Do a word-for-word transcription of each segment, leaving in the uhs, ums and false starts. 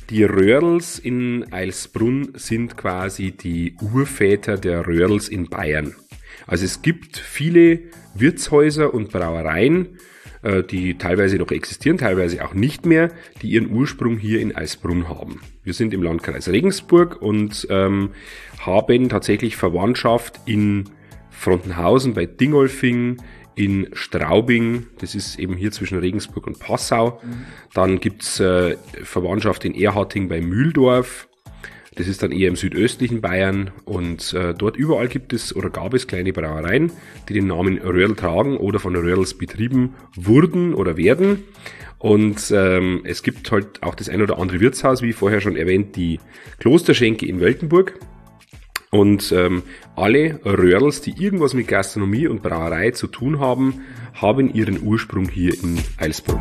Die Röhrls in Eilsbrunn sind quasi die Urväter der Röhrls in Bayern. Also es gibt viele Wirtshäuser und Brauereien, die teilweise noch existieren, teilweise auch nicht mehr, die ihren Ursprung hier in Eilsbrunn haben. Wir sind im Landkreis Regensburg und ähm, haben tatsächlich Verwandtschaft in Frontenhausen bei Dingolfing, in Straubing, das ist eben hier zwischen Regensburg und Passau. Mhm. Dann gibt's äh, Verwandtschaft in Erharting bei Mühldorf. Das ist dann eher im südöstlichen Bayern und äh, dort überall gibt es oder gab es kleine Brauereien, die den Namen Röhrl tragen oder von Röhrls betrieben wurden oder werden. Und ähm, es gibt halt auch das ein oder andere Wirtshaus, wie vorher schon erwähnt, die Klosterschenke in Weltenburg. Und ähm, alle Röhrls, die irgendwas mit Gastronomie und Brauerei zu tun haben, haben ihren Ursprung hier in Eilsbrunn.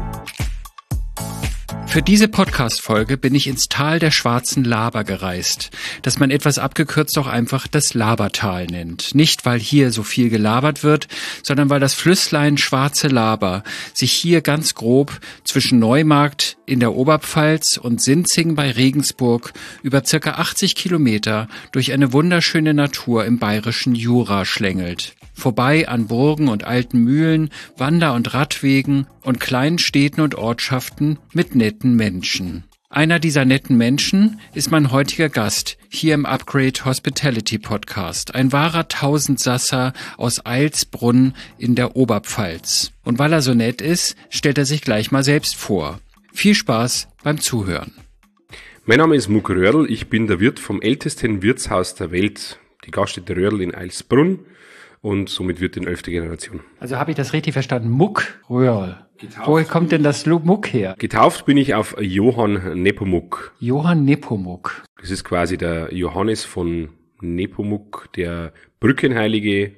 Für diese Podcast-Folge bin ich ins Tal der Schwarzen Laber gereist, das man etwas abgekürzt auch einfach das Labertal nennt. Nicht, weil hier so viel gelabert wird, sondern weil das Flüsslein Schwarze Laber sich hier ganz grob zwischen Neumarkt in der Oberpfalz und Sinzing bei Regensburg über circa achtzig Kilometer durch eine wunderschöne Natur im bayerischen Jura schlängelt. Vorbei an Burgen und alten Mühlen, Wander- und Radwegen und kleinen Städten und Ortschaften mit netten Menschen. Einer dieser netten Menschen ist mein heutiger Gast hier im Upgrade Hospitality Podcast, ein wahrer Tausendsasser aus Eilsbrunn in der Oberpfalz. Und weil er so nett ist, stellt er sich gleich mal selbst vor. Viel Spaß beim Zuhören. Mein Name ist Muck Röhrl, ich bin der Wirt vom ältesten Wirtshaus der Welt, die Gaststätte Röhrl in Eilsbrunn. Und somit wird in elfte Generation. Also habe ich das richtig verstanden? Muck Röhrl. Woher kommt denn das Muck her? Getauft bin ich auf Johann Nepomuk. Johann Nepomuk. Das ist quasi der Johannes von Nepomuk, der Brückenheilige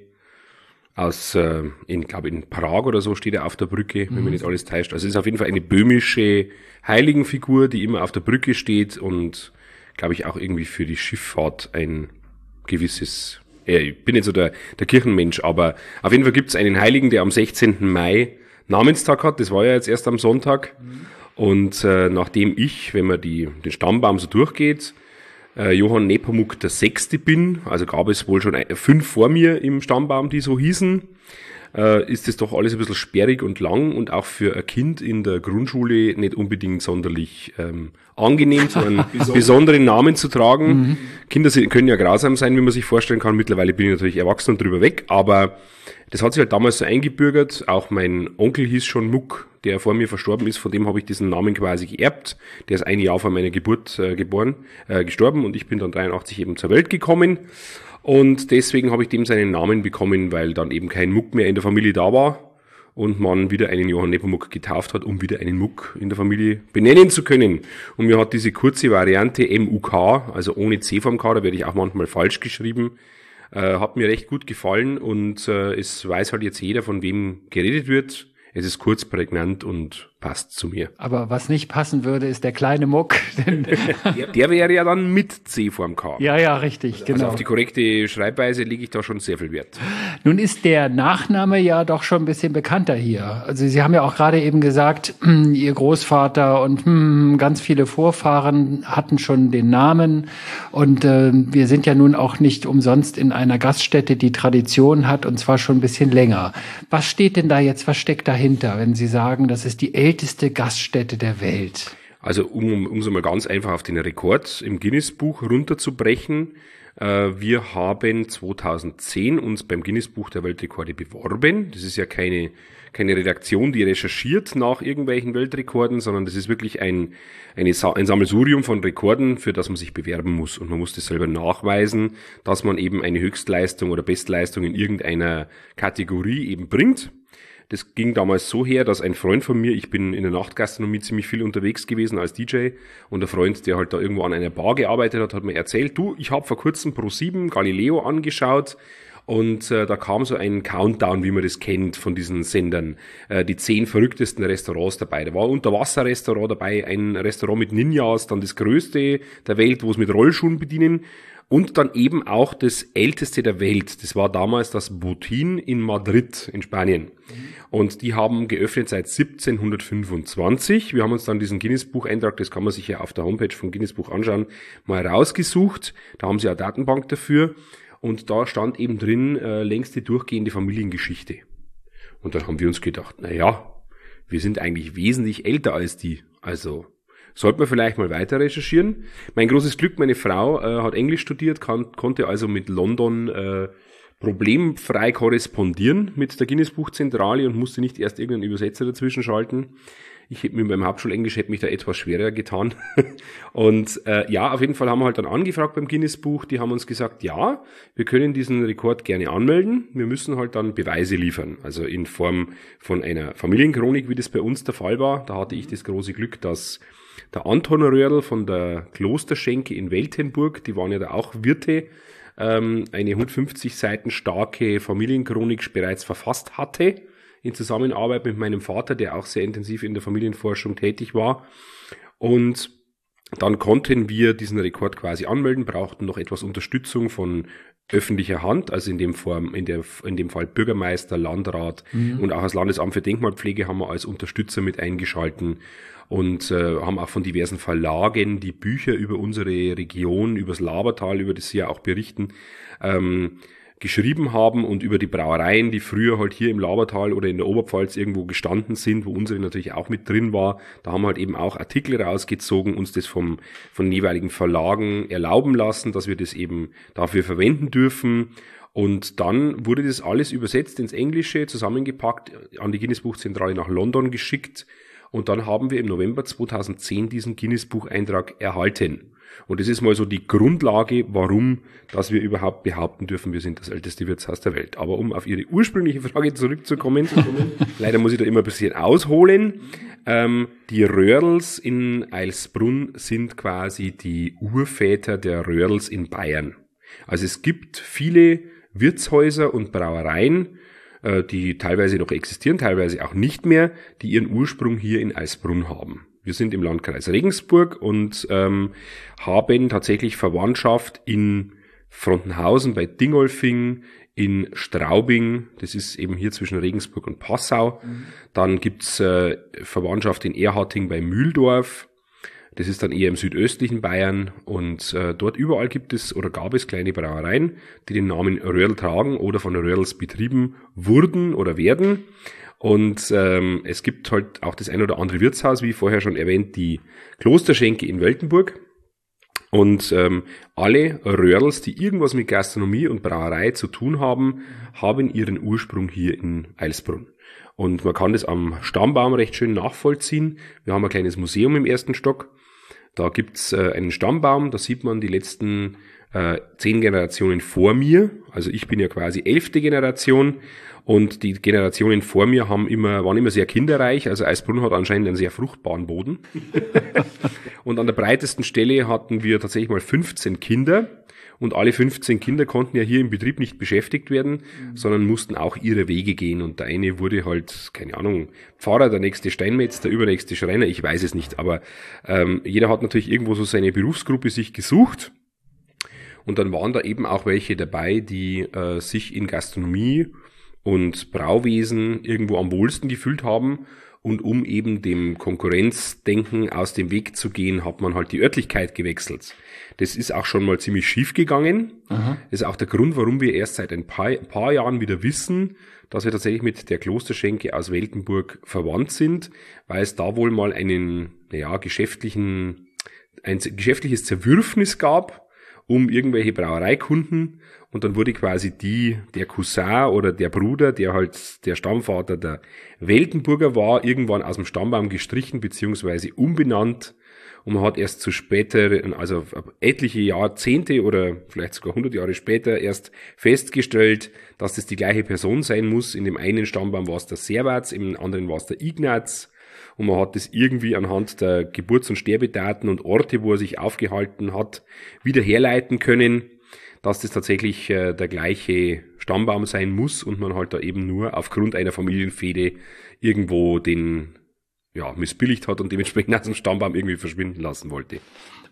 aus, äh, in, glaube in Prag oder so steht er auf der Brücke, wenn mhm. mich nicht alles täuscht. Also es ist auf jeden Fall eine böhmische Heiligenfigur, die immer auf der Brücke steht und, glaube ich, auch irgendwie für die Schifffahrt ein gewisses... Ich bin nicht so der, der Kirchenmensch, aber auf jeden Fall gibt es einen Heiligen, der am sechzehnten Mai Namenstag hat. Das war ja jetzt erst am Sonntag. Mhm. Und äh, nachdem ich, wenn man die, den Stammbaum so durchgeht, äh, Johann Nepomuk der Sechste bin, also gab es wohl schon ein, fünf vor mir im Stammbaum, die so hießen, äh, ist das doch alles ein bisschen sperrig und lang und auch für ein Kind in der Grundschule nicht unbedingt sonderlich ähm, angenehm, so einen besonderen Namen zu tragen. Mhm. Kinder können ja grausam sein, wie man sich vorstellen kann. Mittlerweile bin ich natürlich erwachsen und drüber weg, aber das hat sich halt damals so eingebürgert. Auch mein Onkel hieß schon Muck, der vor mir verstorben ist. Von dem habe ich diesen Namen quasi geerbt. Der ist ein Jahr vor meiner Geburt äh, geboren, äh, gestorben und ich bin dann dreiundachtzig eben zur Welt gekommen. Und deswegen habe ich dem seinen Namen bekommen, weil dann eben kein Muck mehr in der Familie da war und man wieder einen Johann Nepomuk getauft hat, um wieder einen Muck in der Familie benennen zu können. Und mir hat diese kurze Variante M U K, also ohne C vorm K, da werde ich auch manchmal falsch geschrieben, äh, hat mir recht gut gefallen und äh, es weiß halt jetzt jeder, von wem geredet wird. Es ist kurz, prägnant und passt zu mir. Aber was nicht passen würde, ist der kleine Muck. der, der wäre ja dann mit C vorm K. Ja, ja, richtig, also genau. Also auf die korrekte Schreibweise lege ich da schon sehr viel Wert. Nun ist der Nachname ja doch schon ein bisschen bekannter hier. Also Sie haben ja auch gerade eben gesagt, Ihr Großvater und hm, ganz viele Vorfahren hatten schon den Namen. Und äh, wir sind ja nun auch nicht umsonst in einer Gaststätte, die Tradition hat, und zwar schon ein bisschen länger. Was steht denn da jetzt, was steckt dahinter, wenn Sie sagen, das ist die älteste Gaststätte der Welt? Also um um so mal ganz einfach auf den Rekord im Guinness-Buch runterzubrechen, äh, wir haben zweitausendzehn uns beim Guinness-Buch der Weltrekorde beworben. Das ist ja keine keine Redaktion, die recherchiert nach irgendwelchen Weltrekorden, sondern das ist wirklich ein eine, ein Sammelsurium von Rekorden, für das man sich bewerben muss. Und man muss das selber nachweisen, dass man eben eine Höchstleistung oder Bestleistung in irgendeiner Kategorie eben bringt. Das ging damals so her, dass ein Freund von mir, ich bin in der Nachtgastronomie ziemlich viel unterwegs gewesen als D J, und der Freund, der halt da irgendwo an einer Bar gearbeitet hat, hat mir erzählt, du, ich habe vor kurzem Pro sieben Galileo angeschaut und äh, da kam so ein Countdown, wie man das kennt von diesen Sendern, äh, die zehn verrücktesten Restaurants dabei. Da war ein Unterwasserrestaurant dabei, ein Restaurant mit Ninjas, dann das größte der Welt, wo es mit Rollschuhen bedienen. Und dann eben auch das älteste der Welt. Das war damals das Botín in Madrid in Spanien. Mhm. Und die haben geöffnet seit siebzehnhundertfünfundzwanzig. Wir haben uns dann diesen Guinness-Buch-Eintrag, das kann man sich ja auf der Homepage vom Guinness-Buch anschauen, mal rausgesucht. Da haben sie eine Datenbank dafür. Und da stand eben drin, äh, längste durchgehende Familiengeschichte. Und dann haben wir uns gedacht, na ja, wir sind eigentlich wesentlich älter als die. Also sollte man vielleicht mal weiter recherchieren. Mein großes Glück, meine Frau äh, hat Englisch studiert, kann, konnte also mit London äh, problemfrei korrespondieren mit der Guinness-Buchzentrale und musste nicht erst irgendeinen Übersetzer dazwischen schalten. Ich hätte mit meinem Hauptschulenglisch hätte mich da etwas schwerer getan. Und äh, ja, auf jeden Fall haben wir halt dann angefragt beim Guinness-Buch. Die haben uns gesagt, ja, wir können diesen Rekord gerne anmelden. Wir müssen halt dann Beweise liefern. Also in Form von einer Familienchronik, wie das bei uns der Fall war. Da hatte ich das große Glück, dass der Anton Röhrl von der Klosterschenke in Weltenburg, die waren ja da auch Wirte, ähm, eine hundertfünfzig Seiten starke Familienchronik bereits verfasst hatte, in Zusammenarbeit mit meinem Vater, der auch sehr intensiv in der Familienforschung tätig war. Und dann konnten wir diesen Rekord quasi anmelden, brauchten noch etwas Unterstützung von öffentlicher Hand, also in dem Form, in der, in dem Fall Bürgermeister, Landrat mhm. und auch das Landesamt für Denkmalpflege haben wir als Unterstützer mit eingeschalten und äh, haben auch von diversen Verlagen, die Bücher über unsere Region, über das Labertal, über das sie ja auch berichten, ähm, geschrieben haben und über die Brauereien, die früher halt hier im Labertal oder in der Oberpfalz irgendwo gestanden sind, wo unsere natürlich auch mit drin war. Da haben wir halt eben auch Artikel rausgezogen, uns das vom von jeweiligen Verlagen erlauben lassen, dass wir das eben dafür verwenden dürfen. Und dann wurde das alles übersetzt ins Englische, zusammengepackt, an die Guinness-Buchzentrale nach London geschickt. Und dann haben wir im November zweitausendzehn diesen Guinness-Buch-Eintrag erhalten. Und das ist mal so die Grundlage, warum, dass wir überhaupt behaupten dürfen, wir sind das älteste Wirtshaus der Welt. Aber um auf Ihre ursprüngliche Frage zurückzukommen, leider muss ich da immer ein bisschen ausholen. Ähm, die Röhrls in Eilsbrunn sind quasi die Urväter der Röhrls in Bayern. Also es gibt viele Wirtshäuser und Brauereien, äh, die teilweise noch existieren, teilweise auch nicht mehr, die ihren Ursprung hier in Eilsbrunn haben. Wir sind im Landkreis Regensburg und ähm, haben tatsächlich Verwandtschaft in Frontenhausen bei Dingolfing, in Straubing, das ist eben hier zwischen Regensburg und Passau. Mhm. Dann gibt's äh, Verwandtschaft in Erharting bei Mühldorf. Das ist dann eher im südöstlichen Bayern und äh, dort überall gibt es oder gab es kleine Brauereien, die den Namen Röhrl tragen oder von Röhrls betrieben wurden oder werden. Und ähm, es gibt halt auch das ein oder andere Wirtshaus, wie vorher schon erwähnt, die Klosterschenke in Weltenburg. Und ähm, alle Röhrls, die irgendwas mit Gastronomie und Brauerei zu tun haben, haben ihren Ursprung hier in Eilsbrunn. Und man kann das am Stammbaum recht schön nachvollziehen. Wir haben ein kleines Museum im ersten Stock. Da gibt's äh, einen Stammbaum, da sieht man die letzten äh, zehn Generationen vor mir. Also ich bin ja quasi elfte Generation. Und die Generationen vor mir haben immer, waren immer sehr kinderreich. Also Eilsbrunn hat anscheinend einen sehr fruchtbaren Boden. Und an der breitesten Stelle hatten wir tatsächlich mal fünfzehn Kinder. Und alle fünfzehn Kinder konnten ja hier im Betrieb nicht beschäftigt werden, mhm. sondern mussten auch ihre Wege gehen. Und der eine wurde halt, keine Ahnung, Pfarrer, der nächste Steinmetz, der übernächste Schreiner, ich weiß es nicht. Aber ähm, jeder hat natürlich irgendwo so seine Berufsgruppe sich gesucht. Und dann waren da eben auch welche dabei, die äh, sich in Gastronomie und Brauwesen irgendwo am wohlsten gefühlt haben. Und um eben dem Konkurrenzdenken aus dem Weg zu gehen, hat man halt die Örtlichkeit gewechselt. Das ist auch schon mal ziemlich schief gegangen. Aha. Das ist auch der Grund, warum wir erst seit ein paar, ein paar Jahren wieder wissen, dass wir tatsächlich mit der Klosterschenke aus Weltenburg verwandt sind, weil es da wohl mal einen, naja, geschäftlichen, ein geschäftliches Zerwürfnis gab um irgendwelche Brauereikunden. Und dann wurde quasi die, der Cousin oder der Bruder, der halt der Stammvater der Weltenburger war, irgendwann aus dem Stammbaum gestrichen beziehungsweise umbenannt. Und man hat erst zu später, also etliche Jahrzehnte oder vielleicht sogar hundert Jahre später erst festgestellt, dass das die gleiche Person sein muss. In dem einen Stammbaum war es der Servaz, im anderen war es der Ignaz. Und man hat das irgendwie anhand der Geburts- und Sterbedaten und Orte, wo er sich aufgehalten hat, wieder herleiten können, dass das tatsächlich äh, der gleiche Stammbaum sein muss und man halt da eben nur aufgrund einer Familienfehde irgendwo den ja missbilligt hat und dementsprechend aus dem Stammbaum irgendwie verschwinden lassen wollte.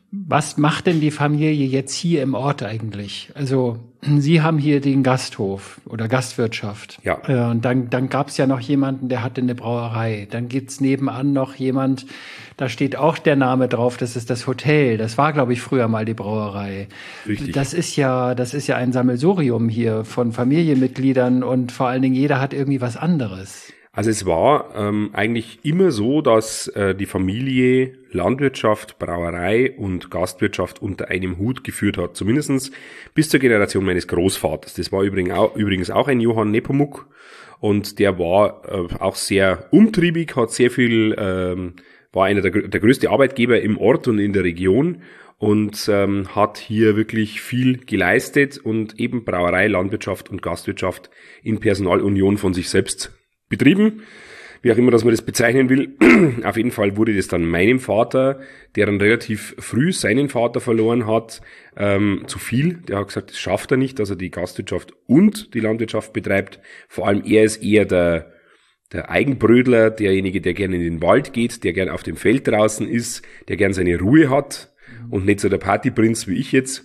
Was macht denn die Familie jetzt hier im Ort eigentlich? Also Sie haben hier den Gasthof oder Gastwirtschaft. Ja. Äh, und dann, dann gab es ja noch jemanden, der hatte eine Brauerei. Dann gibt's nebenan noch jemand, da steht auch der Name drauf, das ist das Hotel. Das war, glaube ich, früher mal die Brauerei. Richtig. Das ist ja, das ist ja ein Sammelsurium hier von Familienmitgliedern und vor allen Dingen jeder hat irgendwie was anderes. Also es war ähm, eigentlich immer so, dass äh, die Familie Landwirtschaft, Brauerei und Gastwirtschaft unter einem Hut geführt hat. Zumindestens bis zur Generation meines Großvaters. Das war übrigens auch, übrigens auch ein Johann Nepomuk und der war äh, auch sehr umtriebig, hat sehr viel, ähm, war einer der, der größte Arbeitgeber im Ort und in der Region und ähm, hat hier wirklich viel geleistet und eben Brauerei, Landwirtschaft und Gastwirtschaft in Personalunion von sich selbst betrieben, wie auch immer, dass man das bezeichnen will. Auf jeden Fall wurde das dann meinem Vater, der dann relativ früh seinen Vater verloren hat, ähm, zu viel. Der hat gesagt, das schafft er nicht, dass er die Gastwirtschaft und die Landwirtschaft betreibt. Vor allem er ist eher der, der Eigenbrödler, derjenige, der gerne in den Wald geht, der gerne auf dem Feld draußen ist, der gerne seine Ruhe hat und nicht so der Partyprinz wie ich jetzt.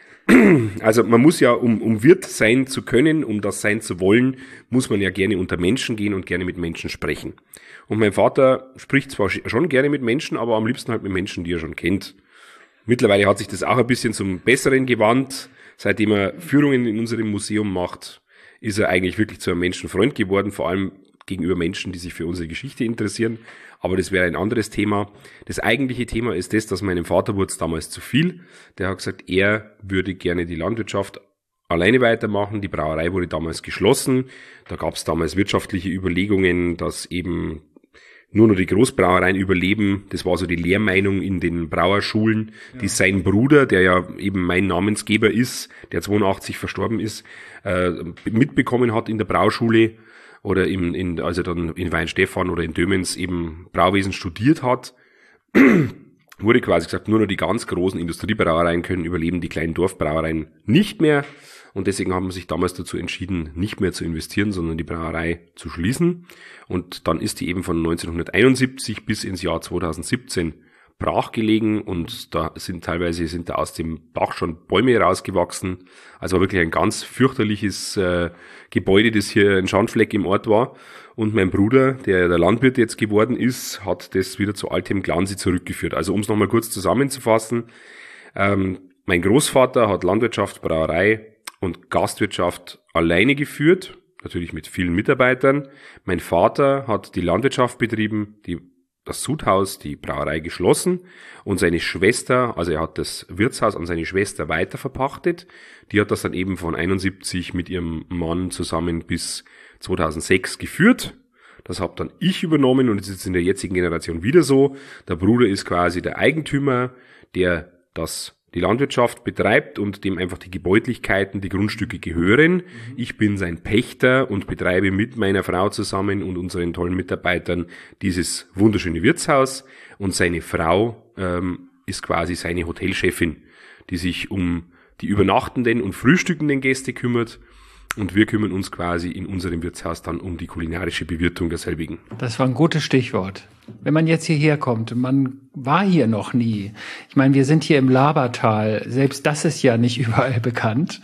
Also man muss ja, um, um Wirt sein zu können, um das sein zu wollen, muss man ja gerne unter Menschen gehen und gerne mit Menschen sprechen. Und mein Vater spricht zwar schon gerne mit Menschen, aber am liebsten halt mit Menschen, die er schon kennt. Mittlerweile hat sich das auch ein bisschen zum Besseren gewandt. Seitdem er Führungen in unserem Museum macht, ist er eigentlich wirklich zu einem Menschenfreund geworden, vor allem gegenüber Menschen, die sich für unsere Geschichte interessieren. Aber das wäre ein anderes Thema. Das eigentliche Thema ist das, dass meinem Vater wurde es damals zu viel. Der hat gesagt, er würde gerne die Landwirtschaft alleine weitermachen. Die Brauerei wurde damals geschlossen. Da gab es damals wirtschaftliche Überlegungen, dass eben nur noch die Großbrauereien überleben. Das war so die Lehrmeinung in den Brauerschulen, ja. Die sein Bruder, der ja eben mein Namensgeber ist, der zweiundachtzig verstorben ist, äh, mitbekommen hat in der Brauschule. Oder im, in, also dann in Weinstefan oder in Dömens eben Brauwesen studiert hat, wurde quasi gesagt, nur noch die ganz großen Industriebrauereien können überleben, die kleinen Dorfbrauereien nicht mehr. Und deswegen haben sie sich damals dazu entschieden, nicht mehr zu investieren, sondern die Brauerei zu schließen. Und dann ist die eben von neunzehnhunderteinundsiebzig bis ins Jahr zweitausendsiebzehn brach gelegen und da sind teilweise sind da aus dem Dach schon Bäume rausgewachsen. Also war wirklich ein ganz fürchterliches äh, Gebäude, das hier ein Schandfleck im Ort war. Und mein Bruder, der der Landwirt jetzt geworden ist, hat das wieder zu altem Glanze zurückgeführt. Also um es nochmal kurz zusammenzufassen, ähm, mein Großvater hat Landwirtschaft, Brauerei und Gastwirtschaft alleine geführt, natürlich mit vielen Mitarbeitern. Mein Vater hat die Landwirtschaft betrieben, die das Sudhaus, die Brauerei geschlossen und seine Schwester, also er hat das Wirtshaus an seine Schwester weiterverpachtet. Die hat das dann eben von einundsiebzig mit ihrem Mann zusammen bis zweitausendsechs geführt. Das habe dann ich übernommen und es ist in der jetzigen Generation wieder so. Der Bruder ist quasi der Eigentümer, der das die Landwirtschaft betreibt und dem einfach die Gebäudlichkeiten, die Grundstücke gehören. Ich bin sein Pächter und betreibe mit meiner Frau zusammen und unseren tollen Mitarbeitern dieses wunderschöne Wirtshaus. Und seine Frau ähm, ist quasi seine Hotelchefin, die sich um die übernachtenden und frühstückenden Gäste kümmert. Und wir kümmern uns quasi in unserem Wirtshaus dann um die kulinarische Bewirtung derselbigen. Das war ein gutes Stichwort. Wenn man jetzt hierher kommt, man war hier noch nie. Ich meine, wir sind hier im Labertal. Selbst das ist ja nicht überall bekannt.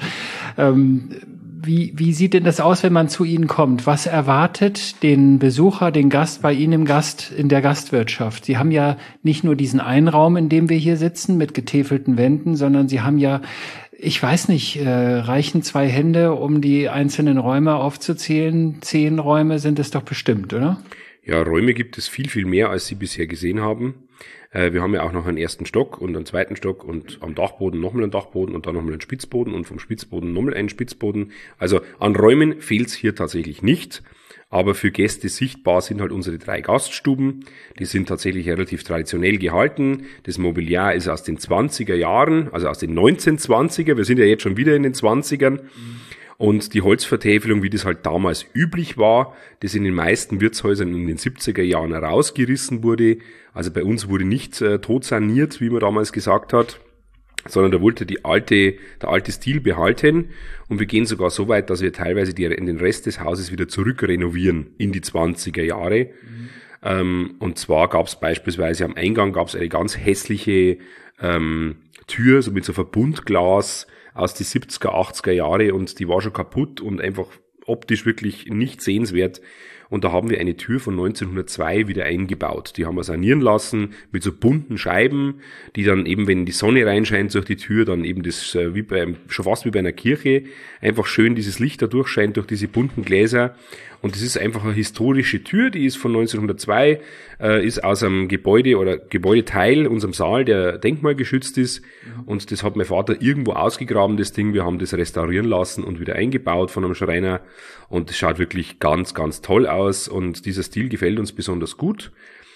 Ähm, wie, wie sieht denn das aus, wenn man zu Ihnen kommt? Was erwartet den Besucher, den Gast bei Ihnen im Gast, in der Gastwirtschaft? Sie haben ja nicht nur diesen einen Raum, in dem wir hier sitzen, mit getäfelten Wänden, sondern Sie haben ja, ich weiß nicht, äh, reichen zwei Hände, um die einzelnen Räume aufzuzählen? Zehn Räume sind es doch bestimmt, oder? Ja, Räume gibt es viel, viel mehr, als Sie bisher gesehen haben. Äh, wir haben ja auch noch einen ersten Stock und einen zweiten Stock und am Dachboden nochmal einen Dachboden und dann nochmal einen Spitzboden und vom Spitzboden nochmal einen Spitzboden. Also an Räumen fehlt es hier tatsächlich nicht. Aber für Gäste sichtbar sind halt unsere drei Gaststuben. Die sind tatsächlich relativ traditionell gehalten. Das Mobiliar ist aus den zwanziger Jahren, also aus den neunzehnhundertzwanziger. Wir sind ja jetzt schon wieder in den zwanzigern. Mhm. Und die Holzvertäfelung, wie das halt damals üblich war, das in den meisten Wirtshäusern in den siebziger Jahren rausgerissen wurde. Also bei uns wurde nicht äh, totsaniert, wie man damals gesagt hat, sondern da wollte die alte, der alte Stil behalten. Und wir gehen sogar so weit, dass wir teilweise die, in den Rest des Hauses wieder zurückrenovieren in die zwanziger Jahre. Mhm. Ähm, und zwar gab es beispielsweise am Eingang gab es eine ganz hässliche ähm, Tür, so mit so Verbundglas aus die siebziger, achtziger Jahre und die war schon kaputt und einfach optisch wirklich nicht sehenswert. Und da haben wir eine Tür von neunzehnhundertzwei wieder eingebaut. Die haben wir sanieren lassen mit so bunten Scheiben, die dann eben, wenn die Sonne reinscheint durch die Tür, dann eben das wie bei, schon fast wie bei einer Kirche, einfach schön dieses Licht da durchscheint durch diese bunten Gläser. Und das ist einfach eine historische Tür, die ist von neunzehnhundertzwei, äh, ist aus einem Gebäude oder Gebäudeteil, unserem Saal, der denkmalgeschützt ist. Und das hat mein Vater irgendwo ausgegraben, das Ding. Wir haben das restaurieren lassen und wieder eingebaut von einem Schreiner. Und das schaut wirklich ganz, ganz toll aus. Und dieser Stil gefällt uns besonders gut.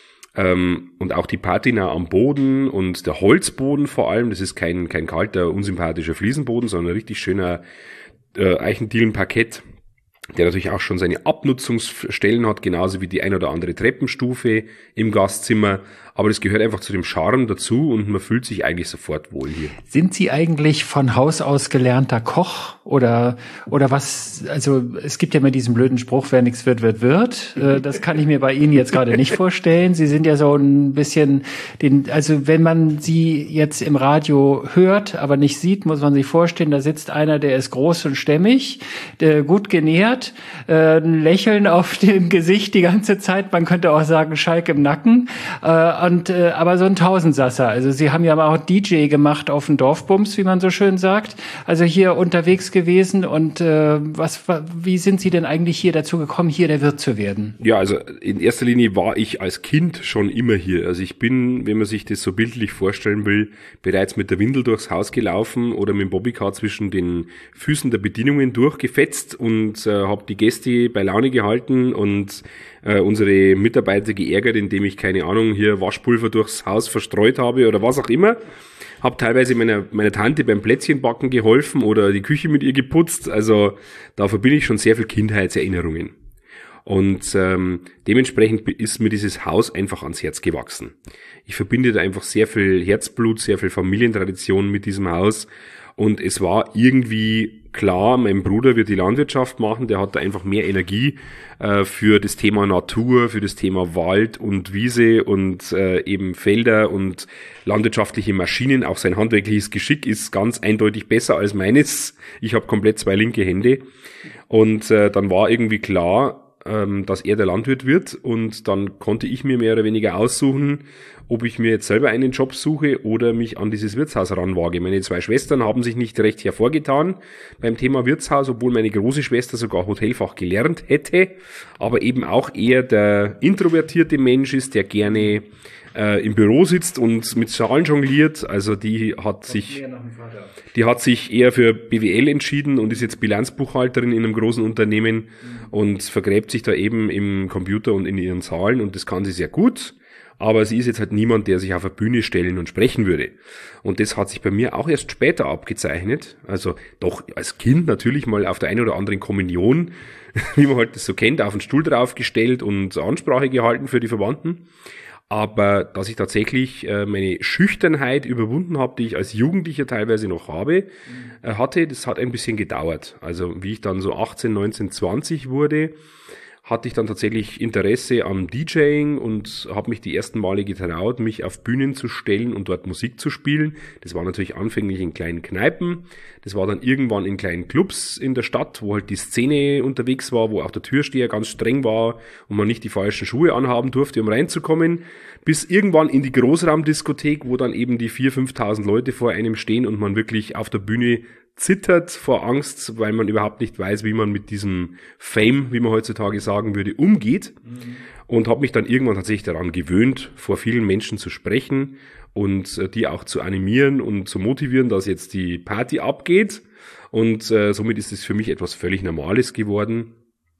Ähm, und auch die Patina am Boden und der Holzboden vor allem. Das ist kein, kein kalter, unsympathischer Fliesenboden, sondern ein richtig schöner äh, Eichendielenparkett, der natürlich auch schon seine Abnutzungsstellen hat, genauso wie die ein oder andere Treppenstufe im Gastzimmer. Aber das gehört einfach zu dem Charme dazu und man fühlt sich eigentlich sofort wohl hier. Sind Sie eigentlich von Haus aus gelernter Koch oder oder was? Also es gibt ja immer diesen blöden Spruch, wer nichts wird, wird wird. Das kann ich mir bei Ihnen jetzt gerade nicht vorstellen. Sie sind ja so ein bisschen, den, also wenn man Sie jetzt im Radio hört, aber nicht sieht, muss man sich vorstellen, da sitzt einer, der ist groß und stämmig, der gut genährt, ein Lächeln auf dem Gesicht die ganze Zeit. Man könnte auch sagen, Schalk im Nacken. Und, äh, aber so ein Tausendsasser. Also Sie haben ja auch D J gemacht auf dem Dorfbums, wie man so schön sagt. Also hier unterwegs gewesen. Und äh, was, wie sind Sie denn eigentlich hier dazu gekommen, hier der Wirt zu werden? Ja, also in erster Linie war ich als Kind schon immer hier. Also ich bin, wenn man sich das so bildlich vorstellen will, bereits mit der Windel durchs Haus gelaufen oder mit dem Bobbycar zwischen den Füßen der Bedienungen durchgefetzt und äh, habe die Gäste bei Laune gehalten und äh, unsere Mitarbeiter geärgert, indem ich, keine Ahnung, hier Waschpulver durchs Haus verstreut habe oder was auch immer. Habe teilweise meiner, meiner Tante beim Plätzchenbacken geholfen oder die Küche mit ihr geputzt. Also da verbinde ich schon sehr viel Kindheitserinnerungen. Und ähm, dementsprechend ist mir dieses Haus einfach ans Herz gewachsen. Ich verbinde da einfach sehr viel Herzblut, sehr viel Familientradition mit diesem Haus. Und es war irgendwie klar, mein Bruder wird die Landwirtschaft machen, der hat da einfach mehr Energie äh, für das Thema Natur, für das Thema Wald und Wiese und äh, eben Felder und landwirtschaftliche Maschinen. Auch sein handwerkliches Geschick ist ganz eindeutig besser als meines. Ich habe komplett zwei linke Hände. Und äh, dann war irgendwie klar, ähm, dass er der Landwirt wird und dann konnte ich mir mehr oder weniger aussuchen, ob ich mir jetzt selber einen Job suche oder mich an dieses Wirtshaus ranwage. Meine zwei Schwestern haben sich nicht recht hervorgetan beim Thema Wirtshaus, obwohl meine große Schwester sogar Hotelfach gelernt hätte, aber eben auch eher der introvertierte Mensch ist, der gerne äh, im Büro sitzt und mit Zahlen jongliert. Also die hat sich, die hat sich eher für B W L entschieden und ist jetzt Bilanzbuchhalterin in einem großen Unternehmen mhm. und vergräbt sich da eben im Computer und in ihren Zahlen und das kann sie sehr gut. Aber sie ist jetzt halt niemand, der sich auf eine Bühne stellen und sprechen würde. Und das hat sich bei mir auch erst später abgezeichnet. Also doch als Kind natürlich mal auf der einen oder anderen Kommunion, wie man halt das so kennt, auf den Stuhl draufgestellt und Ansprache gehalten für die Verwandten. Aber dass ich tatsächlich äh, meine Schüchternheit überwunden habe, die ich als Jugendlicher teilweise noch habe, äh, hatte, das hat ein bisschen gedauert. Also wie ich dann so achtzehn, neunzehn, zwanzig wurde, hatte ich dann tatsächlich Interesse am DJing und habe mich die ersten Male getraut, mich auf Bühnen zu stellen und dort Musik zu spielen. Das war natürlich anfänglich in kleinen Kneipen. Das war dann irgendwann in kleinen Clubs in der Stadt, wo halt die Szene unterwegs war, wo auch der Türsteher ganz streng war und man nicht die falschen Schuhe anhaben durfte, um reinzukommen. Bis irgendwann in die Großraumdiskothek, wo dann eben die viertausend, fünftausend Leute vor einem stehen und man wirklich auf der Bühne zittert vor Angst, weil man überhaupt nicht weiß, wie man mit diesem Fame, wie man heutzutage sagen würde, umgeht. Mhm. Und habe mich dann irgendwann tatsächlich daran gewöhnt, vor vielen Menschen zu sprechen und äh, die auch zu animieren und zu motivieren, dass jetzt die Party abgeht. Und äh, somit ist es für mich etwas völlig Normales geworden.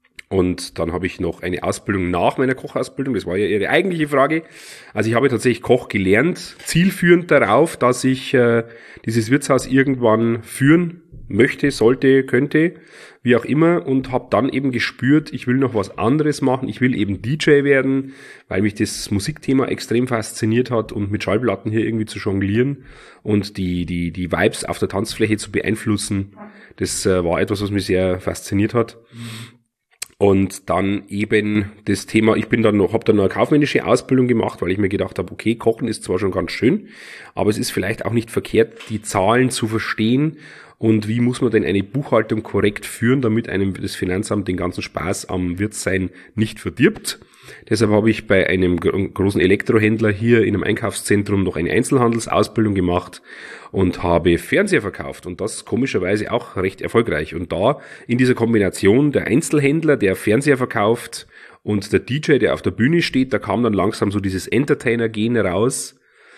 Und dann habe ich noch eine Ausbildung nach meiner Kochausbildung, das war ja Ihre eigentliche Frage. Also ich habe tatsächlich Koch gelernt, zielführend darauf, dass ich äh, dieses Wirtshaus irgendwann führen möchte, sollte, könnte, wie auch immer. Und habe dann eben gespürt, ich will noch was anderes machen, ich will eben D J werden, weil mich das Musikthema extrem fasziniert hat und mit Schallplatten hier irgendwie zu jonglieren und die die die Vibes auf der Tanzfläche zu beeinflussen. Das äh, war etwas, was mich sehr fasziniert hat. Mhm. Und dann eben das Thema, ich bin dann noch, habe dann noch eine kaufmännische Ausbildung gemacht, weil ich mir gedacht habe, okay, Kochen ist zwar schon ganz schön, aber es ist vielleicht auch nicht verkehrt, die Zahlen zu verstehen und wie muss man denn eine Buchhaltung korrekt führen, damit einem das Finanzamt den ganzen Spaß am Wirtssein nicht verdirbt. Deshalb habe ich bei einem großen Elektrohändler hier in einem Einkaufszentrum noch eine Einzelhandelsausbildung gemacht und habe Fernseher verkauft und das komischerweise auch recht erfolgreich. Und da in dieser Kombination der Einzelhändler, der Fernseher verkauft und der D J, der auf der Bühne steht, da kam dann langsam so dieses Entertainer-Gen raus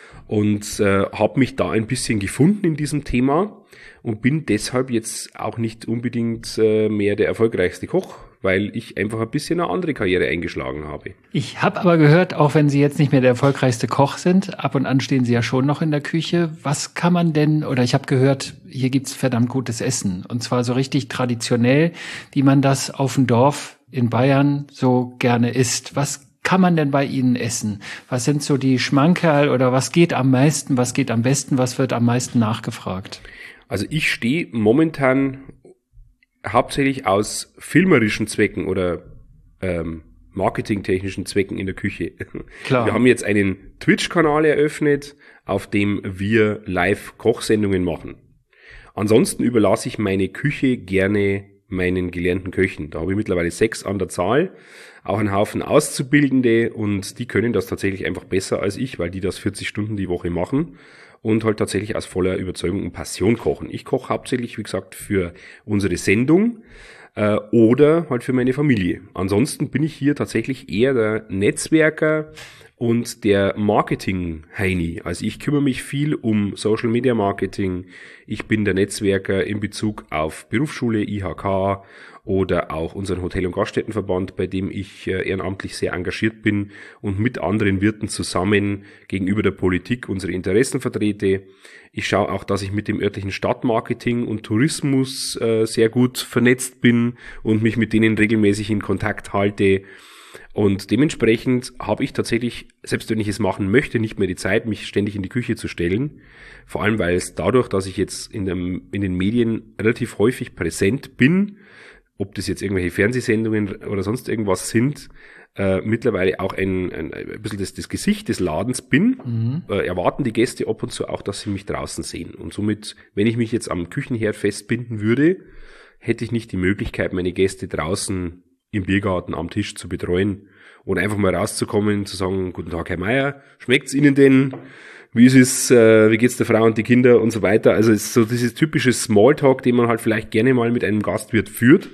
und äh, habe mich da ein bisschen gefunden in diesem Thema und bin deshalb jetzt auch nicht unbedingt äh, mehr der erfolgreichste Koch, weil ich einfach ein bisschen eine andere Karriere eingeschlagen habe. Ich habe aber gehört, auch wenn Sie jetzt nicht mehr der erfolgreichste Koch sind, ab und an stehen Sie ja schon noch in der Küche. Was kann man denn, oder ich habe gehört, hier gibt's verdammt gutes Essen. Und zwar so richtig traditionell, wie man das auf dem Dorf in Bayern so gerne isst. Was kann man denn bei Ihnen essen? Was sind so die Schmankerl oder was geht am meisten, was geht am besten, was wird am meisten nachgefragt? Also ich stehe momentan hauptsächlich aus filmerischen Zwecken oder ähm, marketingtechnischen Zwecken in der Küche. Klar. Wir haben jetzt einen Twitch-Kanal eröffnet, auf dem wir Live-Kochsendungen machen. Ansonsten überlasse ich meine Küche gerne meinen gelernten Köchen. Da habe ich mittlerweile sechs an der Zahl, auch einen Haufen Auszubildende und die können das tatsächlich einfach besser als ich, weil die das vierzig Stunden die Woche machen und halt tatsächlich aus voller Überzeugung und Passion kochen. Ich koche hauptsächlich, wie gesagt, für unsere Sendung äh, oder halt für meine Familie. Ansonsten bin ich hier tatsächlich eher der Netzwerker und der Marketing-Heini. Also ich kümmere mich viel um Social-Media-Marketing. Ich bin der Netzwerker in Bezug auf Berufsschule, I H K oder auch unseren Hotel- und Gaststättenverband, bei dem ich äh, ehrenamtlich sehr engagiert bin und mit anderen Wirten zusammen gegenüber der Politik unsere Interessen vertrete. Ich schaue auch, dass ich mit dem örtlichen Stadtmarketing und Tourismus äh, sehr gut vernetzt bin und mich mit denen regelmäßig in Kontakt halte. Und dementsprechend habe ich tatsächlich, selbst wenn ich es machen möchte, nicht mehr die Zeit, mich ständig in die Küche zu stellen. Vor allem, weil es dadurch, dass ich jetzt in, dem, in den Medien relativ häufig präsent bin, ob das jetzt irgendwelche Fernsehsendungen oder sonst irgendwas sind, äh, mittlerweile auch ein, ein, ein bisschen das, das Gesicht des Ladens bin, mhm. äh, erwarten die Gäste ab und zu auch, dass sie mich draußen sehen. Und somit, wenn ich mich jetzt am Küchenherd festbinden würde, hätte ich nicht die Möglichkeit, meine Gäste draußen im Biergarten am Tisch zu betreuen und einfach mal rauszukommen, zu sagen, guten Tag, Herr Meier, schmeckt's Ihnen denn? Wie ist es, äh, wie geht's der Frau und die Kinder und so weiter? Also es ist so dieses typische Smalltalk, den man halt vielleicht gerne mal mit einem Gastwirt führt,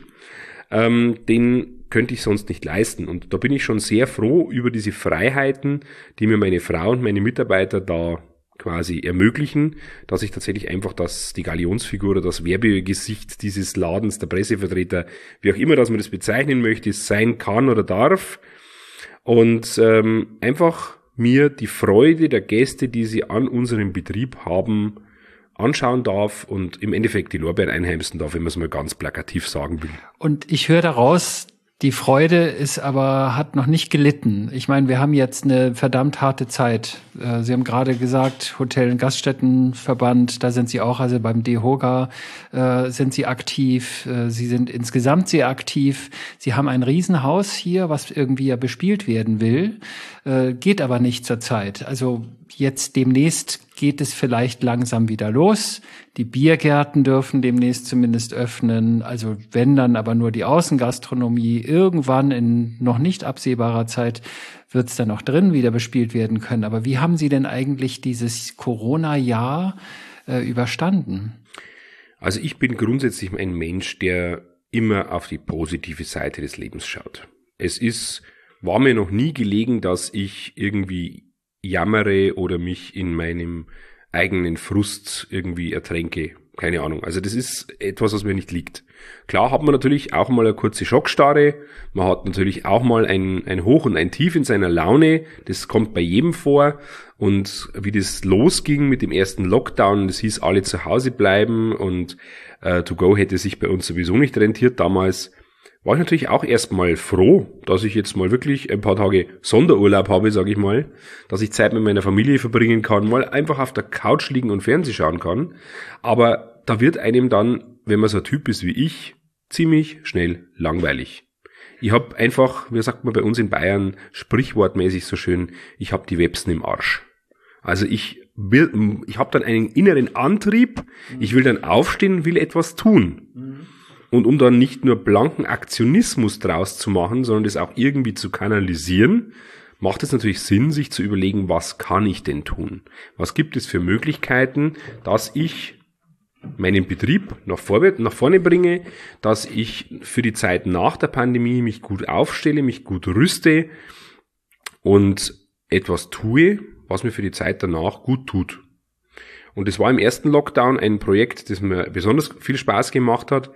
ähm, den könnte ich sonst nicht leisten. Und da bin ich schon sehr froh über diese Freiheiten, die mir meine Frau und meine Mitarbeiter da quasi ermöglichen, dass ich tatsächlich einfach das, die Galionsfigur oder das Werbegesicht dieses Ladens, der Pressevertreter, wie auch immer, dass man das bezeichnen möchte, sein kann oder darf. Und ähm, einfach mir die Freude der Gäste, die sie an unserem Betrieb haben, anschauen darf und im Endeffekt die Lorbeeren einheimsen darf, wenn man es mal ganz plakativ sagen will. Und ich höre daraus, die Freude ist aber, hat noch nicht gelitten. Ich meine, wir haben jetzt eine verdammt harte Zeit. Sie haben gerade gesagt, Hotel- und Gaststättenverband, da sind Sie auch, also beim D E H O G A äh, sind Sie aktiv. Sie sind insgesamt sehr aktiv. Sie haben ein Riesenhaus hier, was irgendwie ja bespielt werden will, äh, geht aber nicht zurzeit. Also jetzt demnächst geht es vielleicht langsam wieder los. Die Biergärten dürfen demnächst zumindest öffnen. Also wenn dann aber nur die Außengastronomie. Irgendwann in noch nicht absehbarer Zeit wird es dann auch drin wieder bespielt werden können. Aber wie haben Sie denn eigentlich dieses Corona-Jahr äh, überstanden? Also ich bin grundsätzlich ein Mensch, der immer auf die positive Seite des Lebens schaut. Es ist, war mir noch nie gelegen, dass ich irgendwie jammere oder mich in meinem eigenen Frust irgendwie ertränke. Keine Ahnung. Also das ist etwas, was mir nicht liegt. Klar hat man natürlich auch mal eine kurze Schockstarre. Man hat natürlich auch mal ein, ein Hoch und ein Tief in seiner Laune. Das kommt bei jedem vor. Und wie das losging mit dem ersten Lockdown, das hieß, alle zu Hause bleiben und äh, To Go hätte sich bei uns sowieso nicht rentiert damals, war ich natürlich auch erstmal froh, dass ich jetzt mal wirklich ein paar Tage Sonderurlaub habe, sage ich mal, dass ich Zeit mit meiner Familie verbringen kann, mal einfach auf der Couch liegen und Fernsehen schauen kann. Aber da wird einem dann, wenn man so ein Typ ist wie ich, ziemlich schnell langweilig. Ich habe einfach, wie sagt man bei uns in Bayern, sprichwortmäßig so schön, ich habe die Websen im Arsch. Also ich will, ich habe dann einen inneren Antrieb, ich will dann aufstehen und will etwas tun. Mhm. Und um dann nicht nur blanken Aktionismus draus zu machen, sondern das auch irgendwie zu kanalisieren, macht es natürlich Sinn, sich zu überlegen, was kann ich denn tun? Was gibt es für Möglichkeiten, dass ich meinen Betrieb nach vorwärts, nach vorne bringe, dass ich für die Zeit nach der Pandemie mich gut aufstelle, mich gut rüste und etwas tue, was mir für die Zeit danach gut tut. Und es war im ersten Lockdown ein Projekt, das mir besonders viel Spaß gemacht hat,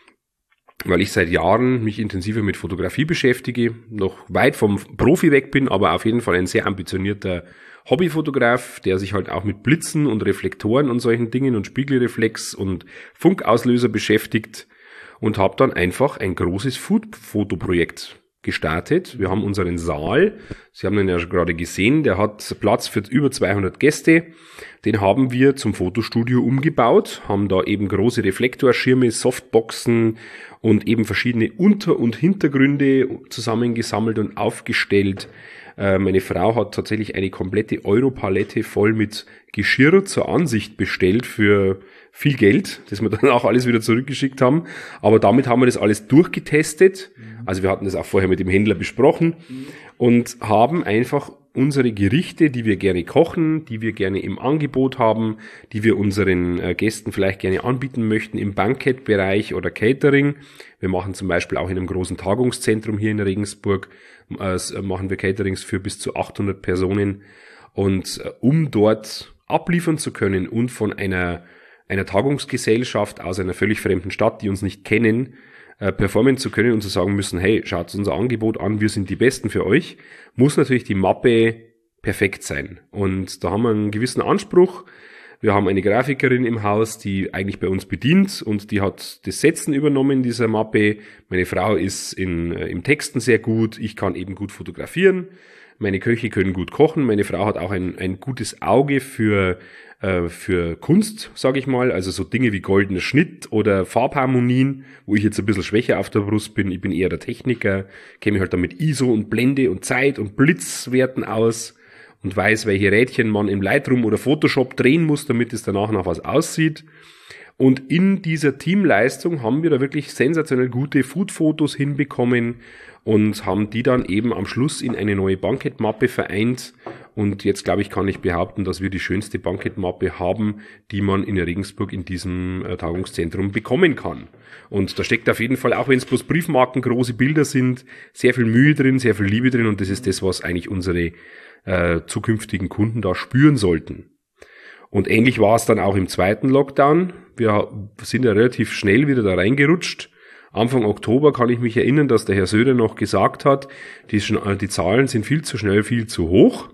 weil ich seit Jahren mich intensiver mit Fotografie beschäftige, noch weit vom Profi weg bin, aber auf jeden Fall ein sehr ambitionierter Hobbyfotograf, der sich halt auch mit Blitzen und Reflektoren und solchen Dingen und Spiegelreflex und Funkauslöser beschäftigt und habe dann einfach ein großes Food-Fotoprojekt gestartet. Wir haben unseren Saal, Sie haben den ja gerade gesehen, der hat Platz für über zweihundert Gäste. Den haben wir zum Fotostudio umgebaut, haben da eben große Reflektorschirme, Softboxen und eben verschiedene Unter- und Hintergründe zusammengesammelt und aufgestellt. Meine Frau hat tatsächlich eine komplette Europalette voll mit Geschirr zur Ansicht bestellt für viel Geld, das wir dann auch alles wieder zurückgeschickt haben. Aber damit haben wir das alles durchgetestet. Also wir hatten das auch vorher mit dem Händler besprochen und haben einfach unsere Gerichte, die wir gerne kochen, die wir gerne im Angebot haben, die wir unseren Gästen vielleicht gerne anbieten möchten im Bankettbereich oder Catering. Wir machen zum Beispiel auch in einem großen Tagungszentrum hier in Regensburg, äh, machen wir Caterings für bis zu achthundert Personen. Und äh, um dort abliefern zu können und von einer, einer Tagungsgesellschaft aus einer völlig fremden Stadt, die uns nicht kennen, äh, performen zu können und zu sagen müssen, hey, schaut unser Angebot an, wir sind die Besten für euch, muss natürlich die Mappe perfekt sein. Und da haben wir einen gewissen Anspruch. Wir haben eine Grafikerin im Haus, die eigentlich bei uns bedient und die hat das Setzen übernommen in dieser Mappe. Meine Frau ist in, äh, im Texten sehr gut, ich kann eben gut fotografieren. Meine Köche können gut kochen. Meine Frau hat auch ein, ein gutes Auge für, äh, für Kunst, sage ich mal. Also so Dinge wie goldener Schnitt oder Farbharmonien, wo ich jetzt ein bisschen schwächer auf der Brust bin. Ich bin eher der Techniker, kenne mich halt dann mit I S O und Blende und Zeit und Blitzwerten aus und weiß, welche Rädchen man im Lightroom oder Photoshop drehen muss, damit es danach nach was aussieht. Und in dieser Teamleistung haben wir da wirklich sensationell gute Food-Fotos hinbekommen und haben die dann eben am Schluss in eine neue Bankett-Mappe vereint. Und jetzt, glaube ich, kann ich behaupten, dass wir die schönste Bankett-Mappe haben, die man in Regensburg in diesem äh, Tagungszentrum bekommen kann. Und da steckt auf jeden Fall, auch wenn es bloß Briefmarken, große Bilder sind, sehr viel Mühe drin, sehr viel Liebe drin. Und das ist das, was eigentlich unsere äh, zukünftigen Kunden da spüren sollten. Und ähnlich war es dann auch im zweiten Lockdown. Wir sind ja relativ schnell wieder da reingerutscht. Anfang Oktober kann ich mich erinnern, dass der Herr Söder noch gesagt hat, die, die Zahlen sind viel zu schnell, viel zu hoch.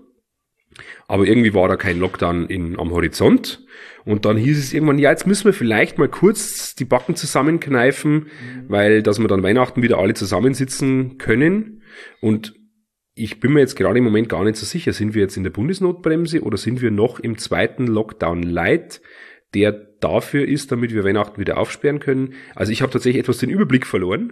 Aber irgendwie war da kein Lockdown in, am Horizont. Und dann hieß es irgendwann, ja, jetzt müssen wir vielleicht mal kurz die Backen zusammenkneifen, mhm. weil, dass wir dann Weihnachten wieder alle zusammensitzen können. Und ich bin mir jetzt gerade im Moment gar nicht so sicher, sind wir jetzt in der Bundesnotbremse oder sind wir noch im zweiten Lockdown Light, der dafür ist, damit wir Weihnachten wieder aufsperren können. Also ich habe tatsächlich etwas den Überblick verloren.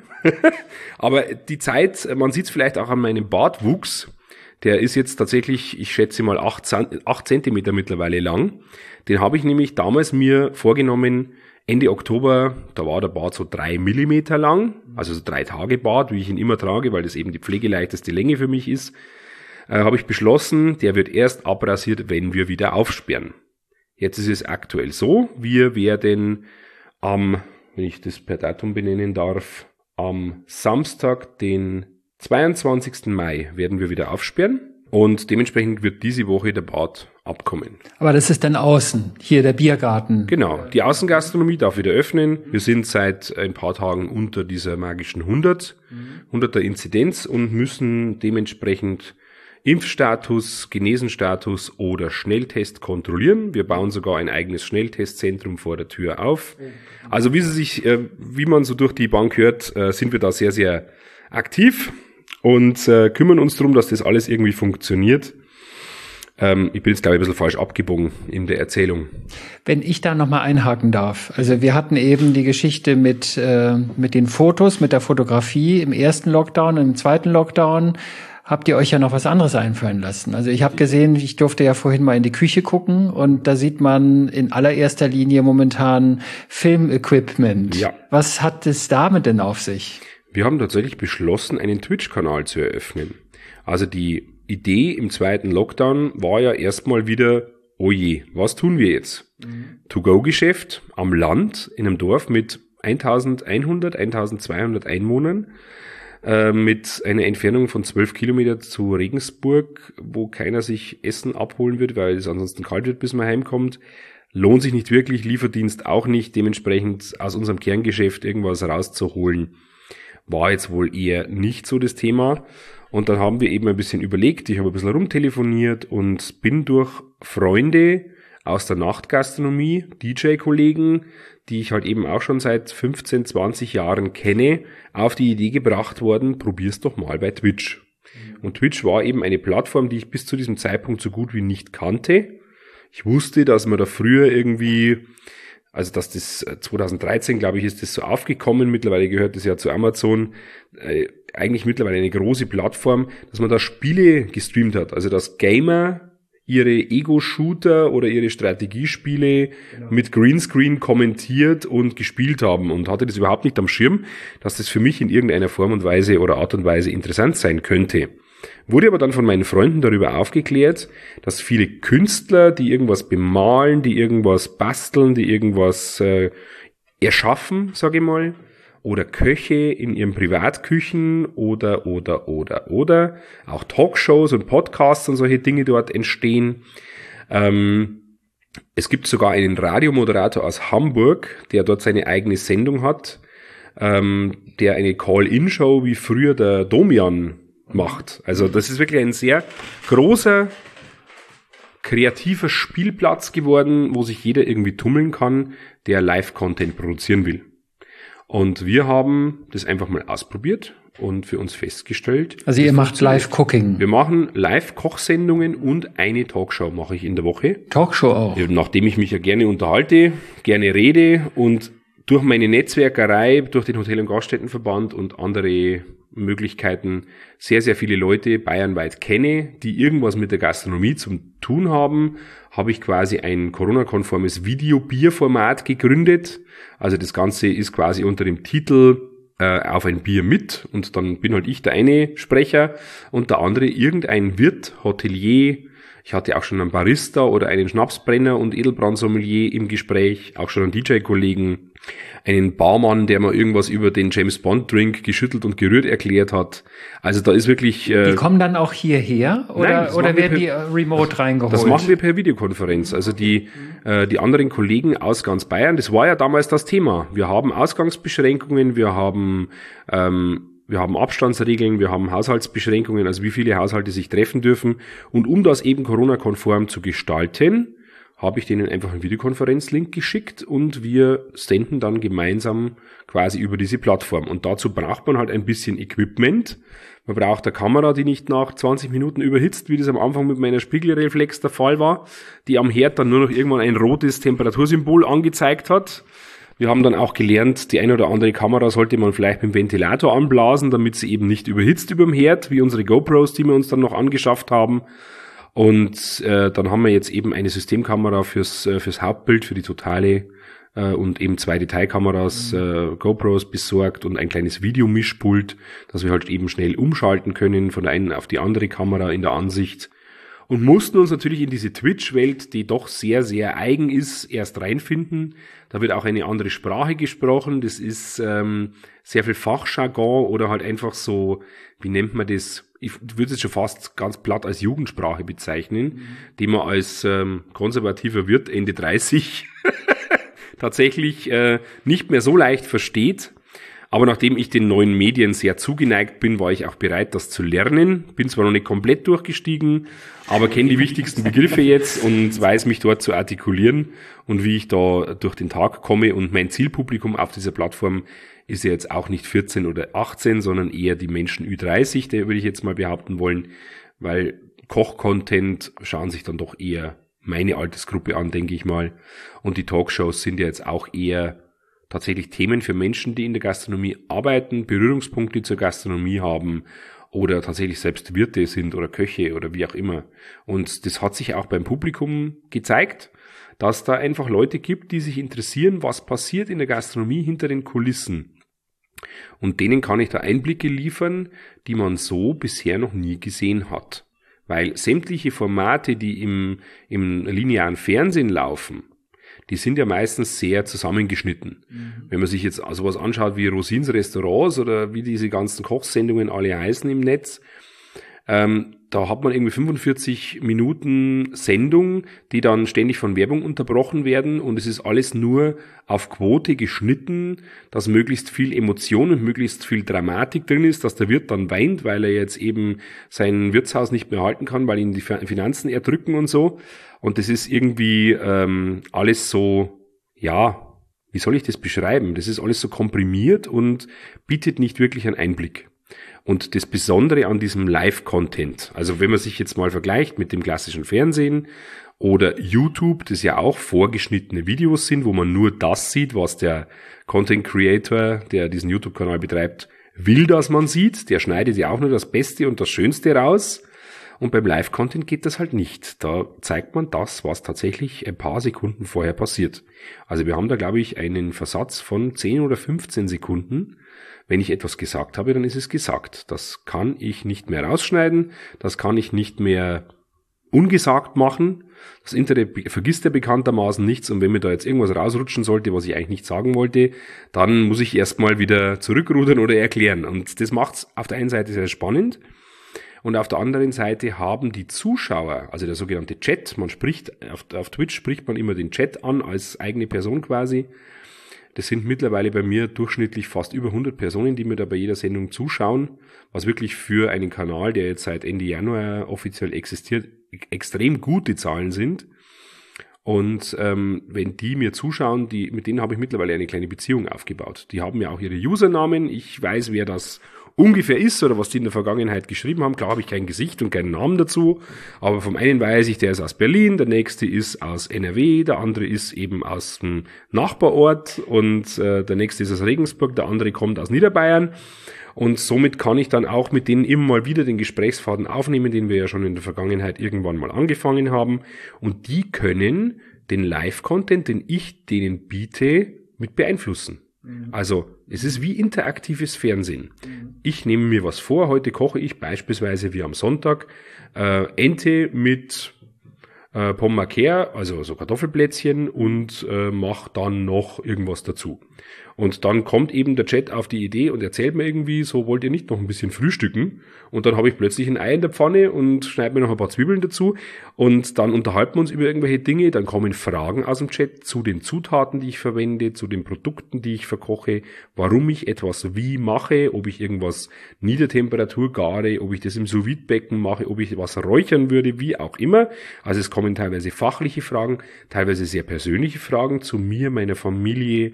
Aber die Zeit, man sieht es vielleicht auch an meinem Bartwuchs, der ist jetzt tatsächlich, ich schätze mal, acht Zentimeter mittlerweile lang. Den habe ich nämlich damals mir vorgenommen, Ende Oktober, da war der Bart so drei Millimeter lang, also so drei Tage Bart, wie ich ihn immer trage, weil das eben die pflegeleichteste Länge für mich ist, äh, habe ich beschlossen, der wird erst abrasiert, wenn wir wieder aufsperren. Jetzt ist es aktuell so, wir werden am, wenn ich das per Datum benennen darf, am Samstag, den zweiundzwanzigsten Mai, werden wir wieder aufsperren. Und dementsprechend wird diese Woche der Bart abkommen. Aber das ist dann außen, hier der Biergarten. Genau, die Außengastronomie darf wieder öffnen. Wir sind seit ein paar Tagen unter dieser magischen hundert, hunderter Inzidenz und müssen dementsprechend Impfstatus, Genesenstatus oder Schnelltest kontrollieren. Wir bauen sogar ein eigenes Schnelltestzentrum vor der Tür auf. Also wie Sie sich, wie man so durch die Bank hört, sind wir da sehr, sehr aktiv und kümmern uns darum, dass das alles irgendwie funktioniert. Ähm, ich bin jetzt, glaube ich, ein bisschen falsch abgebogen in der Erzählung. Wenn ich da nochmal einhaken darf. Also wir hatten eben die Geschichte mit, äh, mit den Fotos, mit der Fotografie im ersten Lockdown, im zweiten Lockdown. Habt ihr euch ja noch was anderes einfallen lassen? Also ich habe gesehen, ich durfte ja vorhin mal in die Küche gucken und da sieht man in allererster Linie momentan Filmequipment. Ja. Was hat es damit denn auf sich? Wir haben tatsächlich beschlossen, einen Twitch-Kanal zu eröffnen. Also die Idee im zweiten Lockdown war ja erstmal wieder, oh je, was tun wir jetzt? Mhm. To-Go-Geschäft am Land in einem Dorf mit eintausendeinhundert, eintausendzweihundert Einwohnern, äh, mit einer Entfernung von zwölf Kilometer zu Regensburg, wo keiner sich Essen abholen wird, weil es ansonsten kalt wird, bis man heimkommt. Lohnt sich nicht wirklich, Lieferdienst auch nicht, dementsprechend aus unserem Kerngeschäft irgendwas rauszuholen, war jetzt wohl eher nicht so das Thema. Und dann haben wir eben ein bisschen überlegt, ich habe ein bisschen rumtelefoniert und bin durch Freunde aus der Nachtgastronomie, D J-Kollegen, die ich halt eben auch schon seit fünfzehn, zwanzig Jahren kenne, auf die Idee gebracht worden, probier's doch mal bei Twitch. Und Twitch war eben eine Plattform, die ich bis zu diesem Zeitpunkt so gut wie nicht kannte. Ich wusste, dass man da früher irgendwie, also dass das zweitausenddreizehn, glaube ich, ist das so aufgekommen, mittlerweile gehört das ja zu Amazon, äh, eigentlich mittlerweile eine große Plattform, dass man da Spiele gestreamt hat, also dass Gamer ihre Ego-Shooter oder ihre Strategiespiele genau. mit Greenscreen kommentiert und gespielt haben und hatte das überhaupt nicht am Schirm, dass das für mich in irgendeiner Form und Weise oder Art und Weise interessant sein könnte. Wurde aber dann von meinen Freunden darüber aufgeklärt, dass viele Künstler, die irgendwas bemalen, die irgendwas basteln, die irgendwas äh, erschaffen, sage ich mal, oder Köche in ihren Privatküchen oder, oder, oder, oder, auch Talkshows und Podcasts und solche Dinge dort entstehen. Ähm, es gibt sogar einen Radiomoderator aus Hamburg, der dort seine eigene Sendung hat, ähm, der eine Call-In-Show wie früher der Domian macht. Also das ist wirklich ein sehr großer, kreativer Spielplatz geworden, wo sich jeder irgendwie tummeln kann, der Live-Content produzieren will. Und wir haben das einfach mal ausprobiert und für uns festgestellt. Also ihr macht Live-Cooking. Wir machen Live-Kochsendungen und eine Talkshow mache ich in der Woche. Talkshow auch? Nachdem ich mich ja gerne unterhalte, gerne rede und durch meine Netzwerkerei, durch den Hotel- und Gaststättenverband und andere Möglichkeiten sehr, sehr viele Leute bayernweit kenne, die irgendwas mit der Gastronomie zu tun haben, habe ich quasi ein Corona-konformes Video-Bier-Format gegründet. Also das Ganze ist quasi unter dem Titel äh, auf ein Bier mit und dann bin halt ich der eine Sprecher und der andere irgendein Wirt, Hotelier. Ich hatte auch schon einen Barista oder einen Schnapsbrenner und Edelbrandsommelier im Gespräch, auch schon einen D J-Kollegen, einen Barmann, der mal irgendwas über den James-Bond-Drink geschüttelt und gerührt erklärt hat. Also da ist wirklich... Äh, die kommen dann auch hierher oder, nein, oder werden per, die remote reingeholt? Das machen wir per Videokonferenz. Also die, äh, die anderen Kollegen aus ganz Bayern, das war ja damals das Thema. Wir haben Ausgangsbeschränkungen, wir haben... Ähm, Wir haben Abstandsregeln, wir haben Haushaltsbeschränkungen, also wie viele Haushalte sich treffen dürfen. Und um das eben Corona-konform zu gestalten, habe ich denen einfach einen Videokonferenzlink geschickt und wir senden dann gemeinsam quasi über diese Plattform. Und dazu braucht man halt ein bisschen Equipment. Man braucht eine Kamera, die nicht nach zwanzig Minuten überhitzt, wie das am Anfang mit meiner Spiegelreflex der Fall war, die am Herd dann nur noch irgendwann ein rotes Temperatursymbol angezeigt hat. Wir haben dann auch gelernt, die eine oder andere Kamera sollte man vielleicht mit dem Ventilator anblasen, damit sie eben nicht überhitzt über dem Herd, wie unsere GoPros, die wir uns dann noch angeschafft haben. Und äh, dann haben wir jetzt eben eine Systemkamera fürs äh, fürs Hauptbild, für die totale äh, und eben zwei Detailkameras, äh, GoPros besorgt und ein kleines Videomischpult, dass wir halt eben schnell umschalten können von der einen auf die andere Kamera in der Ansicht. Und mussten uns natürlich in diese Twitch-Welt, die doch sehr, sehr eigen ist, erst reinfinden. Da wird auch eine andere Sprache gesprochen. Das ist ähm, sehr viel Fachjargon oder halt einfach so, wie nennt man das? Ich würde es schon fast ganz platt als Jugendsprache bezeichnen, mhm. die man als ähm, konservativer Wirt Ende dreißig tatsächlich äh, nicht mehr so leicht versteht. Aber nachdem ich den neuen Medien sehr zugeneigt bin, war ich auch bereit, das zu lernen. Bin zwar noch nicht komplett durchgestiegen, aber kenne die wichtigsten Begriffe jetzt und weiß mich dort zu artikulieren und wie ich da durch den Tag komme. Und mein Zielpublikum auf dieser Plattform ist ja jetzt auch nicht vierzehn oder achtzehn, sondern eher die Menschen Ü dreißig, der würde ich jetzt mal behaupten wollen, weil Koch-Content schauen sich dann doch eher meine Altersgruppe an, denke ich mal. Und die Talkshows sind ja jetzt auch eher tatsächlich Themen für Menschen, die in der Gastronomie arbeiten, Berührungspunkte zur Gastronomie haben oder tatsächlich selbst Wirte sind oder Köche oder wie auch immer. Und das hat sich auch beim Publikum gezeigt, dass da einfach Leute gibt, die sich interessieren, was passiert in der Gastronomie hinter den Kulissen. Und denen kann ich da Einblicke liefern, die man so bisher noch nie gesehen hat. Weil sämtliche Formate, die im, im linearen Fernsehen laufen, die sind ja meistens sehr zusammengeschnitten. Mhm. Wenn man sich jetzt sowas anschaut wie Rosins Restaurants oder wie diese ganzen Kochsendungen alle heißen im Netz, ähm, da hat man irgendwie fünfundvierzig Minuten Sendung, die dann ständig von Werbung unterbrochen werden und es ist alles nur auf Quote geschnitten, dass möglichst viel Emotion und möglichst viel Dramatik drin ist, dass der Wirt dann weint, weil er jetzt eben sein Wirtshaus nicht mehr halten kann, weil ihn die Finanzen erdrücken und so. Und das ist irgendwie ähm, alles so, ja, wie soll ich das beschreiben? Das ist alles so komprimiert und bietet nicht wirklich einen Einblick. Und das Besondere an diesem Live-Content, also wenn man sich jetzt mal vergleicht mit dem klassischen Fernsehen oder YouTube, das ja auch vorgeschnittene Videos sind, wo man nur das sieht, was der Content Creator, der diesen YouTube-Kanal betreibt, will, dass man sieht. Der schneidet ja auch nur das Beste und das Schönste raus. Und beim Live-Content geht das halt nicht. Da zeigt man das, was tatsächlich ein paar Sekunden vorher passiert. Also wir haben da, glaube ich, einen Versatz von zehn oder fünfzehn Sekunden. Wenn ich etwas gesagt habe, dann ist es gesagt. Das kann ich nicht mehr rausschneiden, das kann ich nicht mehr ungesagt machen. Das Internet vergisst ja bekanntermaßen nichts und wenn mir da jetzt irgendwas rausrutschen sollte, was ich eigentlich nicht sagen wollte, dann muss ich erstmal wieder zurückrudern oder erklären. Und das macht es auf der einen Seite sehr spannend und auf der anderen Seite haben die Zuschauer, also der sogenannte Chat, man spricht, auf, auf Twitch spricht man immer den Chat an als eigene Person quasi. Das sind mittlerweile bei mir durchschnittlich fast über hundert Personen, die mir da bei jeder Sendung zuschauen, was wirklich für einen Kanal, der jetzt seit Ende Januar offiziell existiert, extrem gute Zahlen sind. Und ähm, wenn die mir zuschauen, die, mit denen habe ich mittlerweile eine kleine Beziehung aufgebaut. Die haben ja auch ihre Usernamen, ich weiß, wer das ungefähr ist oder was die in der Vergangenheit geschrieben haben. Klar habe ich kein Gesicht und keinen Namen dazu, aber vom einen weiß ich, der ist aus Berlin, der nächste ist aus N R W, der andere ist eben aus dem Nachbarort und äh, der nächste ist aus Regensburg, der andere kommt aus Niederbayern und somit kann ich dann auch mit denen immer mal wieder den Gesprächsfaden aufnehmen, den wir ja schon in der Vergangenheit irgendwann mal angefangen haben und die können den Live-Content, den ich denen biete, mit beeinflussen. Also es ist wie interaktives Fernsehen. Ich nehme mir was vor, heute koche ich beispielsweise wie am Sonntag äh, Ente mit äh, Pomme Marquer, also so Kartoffelplätzchen und äh, mache dann noch irgendwas dazu. Und dann kommt eben der Chat auf die Idee und erzählt mir irgendwie, so wollt ihr nicht noch ein bisschen frühstücken? Und dann habe ich plötzlich ein Ei in der Pfanne und schneide mir noch ein paar Zwiebeln dazu. Und dann unterhalten wir uns über irgendwelche Dinge. Dann kommen Fragen aus dem Chat zu den Zutaten, die ich verwende, zu den Produkten, die ich verkoche, warum ich etwas wie mache, ob ich irgendwas Niedertemperatur gare, ob ich das im Sous-Vide-Becken mache, ob ich was räuchern würde, wie auch immer. Also es kommen teilweise fachliche Fragen, teilweise sehr persönliche Fragen zu mir, meiner Familie,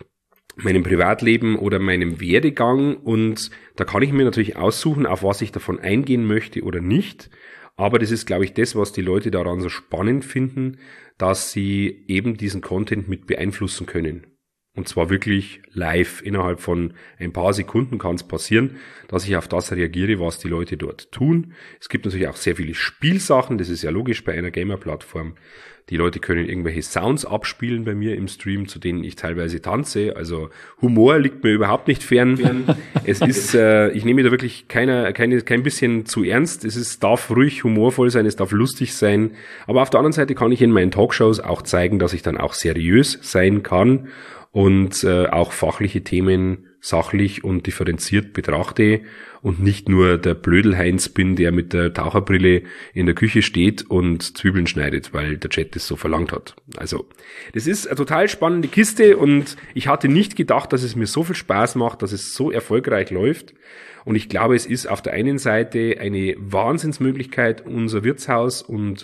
meinem Privatleben oder meinem Werdegang und da kann ich mir natürlich aussuchen, auf was ich davon eingehen möchte oder nicht, aber das ist, glaube ich, das, was die Leute daran so spannend finden, dass sie eben diesen Content mit beeinflussen können. Und zwar wirklich live, innerhalb von ein paar Sekunden kann es passieren, dass ich auf das reagiere, was die Leute dort tun. Es gibt natürlich auch sehr viele Spielsachen, das ist ja logisch bei einer Gamer-Plattform. Die Leute können irgendwelche Sounds abspielen bei mir im Stream, zu denen ich teilweise tanze. Also Humor liegt mir überhaupt nicht fern. Es ist, äh, ich nehme da wirklich keiner, keine, kein bisschen zu ernst. Es ist, darf ruhig humorvoll sein, es darf lustig sein. Aber auf der anderen Seite kann ich in meinen Talkshows auch zeigen, dass ich dann auch seriös sein kann und äh, auch fachliche Themen sachlich und differenziert betrachte und nicht nur der Blödelheinz bin, der mit der Taucherbrille in der Küche steht und Zwiebeln schneidet, weil der Chat das so verlangt hat. Also, das ist eine total spannende Kiste und ich hatte nicht gedacht, dass es mir so viel Spaß macht, dass es so erfolgreich läuft. Und ich glaube, es ist auf der einen Seite eine Wahnsinnsmöglichkeit, unser Wirtshaus und